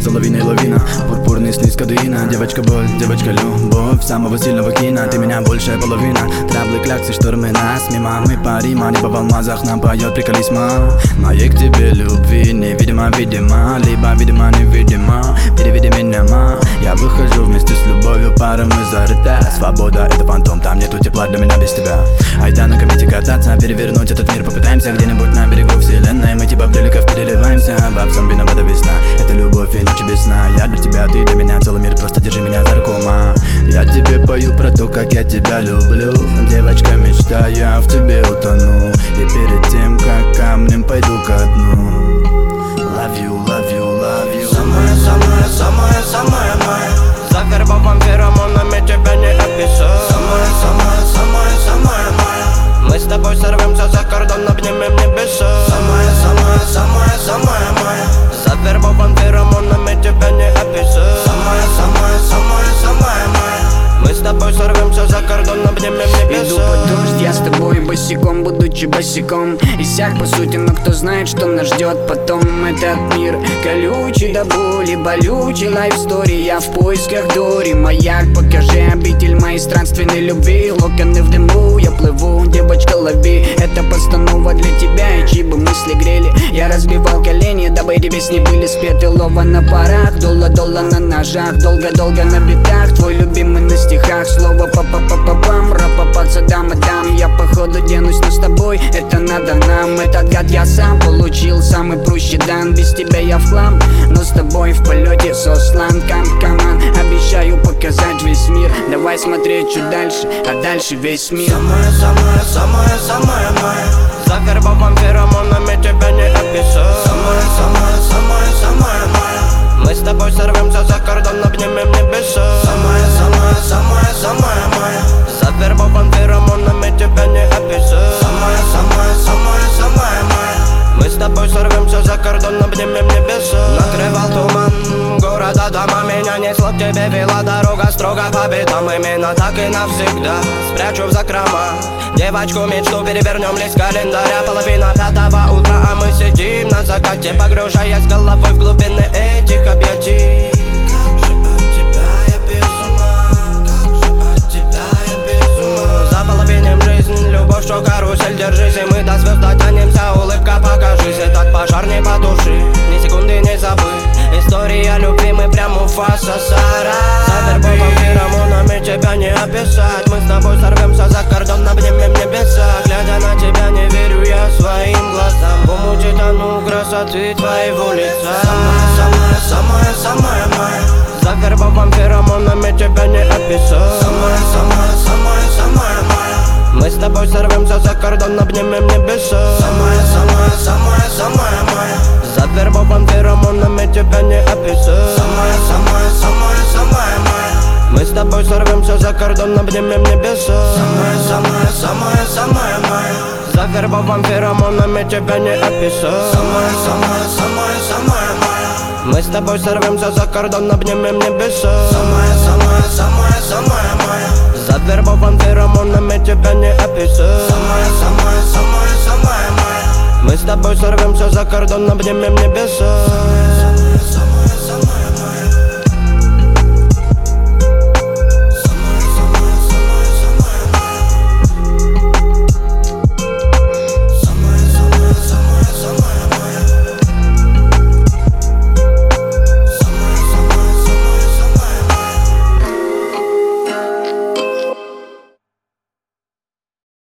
за лавиной лавина. Пурпурный сниз кадеина. Девочка боль, девочка любовь самого сильного кино. Ты меня большая половина. Траблы, кляксы, штормы нас мимо. Мы парим, а небо в алмазах нам поет приколисма. Моей к тебе любви невидимо, видимо. Либо видимо, невидимо. Переведи меня, ма. Я выхожу вместе с любовью, паром изо рта. Свобода — это фантом, там нету тепла для меня без тебя. Айда на комете кататься, перевернуть этот мир попытаемся. Где-нибудь на берегу вселенной мы типа брюликов переливаемся. Бабцам виновата весна, это любовь и ночи без сна. Я для тебя, ты для меня, целый мир, просто держи меня за руку, ма. Я тебе пою про то, как я тебя люблю. Девочка, мечта, я в тебе утону. И перед тем, как камнем пойду ко дну. Love you, love you, love you. Самая, самая, самая, самая моя. Завербован феромонами, тебя не описать. Самая, самая, самая, самая моя. Мы с тобой сорвемся за кордон, обнимем небеса. Самая, самая, самая, самая моя. Завербован феромонами, тебя не описать. Самая, самая, самая, самая моя. Мы с тобой сорвемся за кордон, обнимем небеса. Иду под дождь, я с тобой босиком, будучи босиком. Иссяк по сути, но кто знает, что нас ждет потом. Этот мир колючий до боли, болючий лайфстори. Я в поисках дури, маяк, покажи обитель моей странственной любви. Локоны в дыму, я плыву, девочка, лови. Это постанова для тебя, и чьи бы мысли грели. Я разбивал колени, дабы эти песни были спеты. Лова на парах, долла на ножах. Долго-долго на битах, твой любимый на стихах. Слово па-па-па-па-пам, ра-па-па, дам. Я походу денусь, но с тобой это надо нам. Этот гад я сам получил, самый прущий дан. Без тебя я в хлам, но с тобой в полете сослан. Каман, обещаю показать весь мир. Давай смотреть чуть дальше, а дальше весь мир. Самая, самая, самая, самая моя. Завербован феромонами, тебя не описать. Самая, самая, самая, самая моя. Мы с тобой сорвемся за кордон, обнимем небеса. Самая, самая, самая, самая моя. Завербован феромонами, тебя не описать. Самая, самая, самая, самая моя. Мы с тобой сорвемся за кордон, обнимем небеса. Накрывал туман города, дома. Меня несло к тебе, вела дорога строго по битам. Именно так и навсегда спрячу в закрома девочку мечту, перевернем лист календаря. Половина пятого утра, а мы сидим на закате, погружаясь головой в глубины этих объятий. Как же от тебя я без ума, как же от тебя я без ума. Заполовиним жизнь, любовь, что карусель, держись, и мы до звезд дотянемся. Улыбка, покажись, этот пожар не потуши, ни секунды не забыть. История любви, мы прям у фаса сара. Завербован феромонами, тебя не описать. Мы с тобой сорвемся за кордон, обнимем небеса. Глядя на тебя, не верю я своим глазам. В омуте тону красоты твоего лица. Самая, самая, самая, самая моя. Завербован феромонами, тебя не описать. Самая, самая, самая, самая моя. Мы с тобой сорвемся за кордон, обнимем небеса. Самая, самая, самая, самая моя. Завербован феромонами, тебя не описать. Самая, самая, самая, самая моя. Мы с тобой сорвемся за кордон, обнимем небеса. Самая, самая, самая, самая моя. Завербован феромонами, тебя не описать. Самая, самая, самая, самая моя. Мы с тобой сорвемся за кордон, обнимем небеса. Самая, самая, самая, самая моя. Завербован феромонами, тебя не описать. Самая, самая, самая, самая моя. Мы с тобой сорвемся за кордон, обнимем небеса.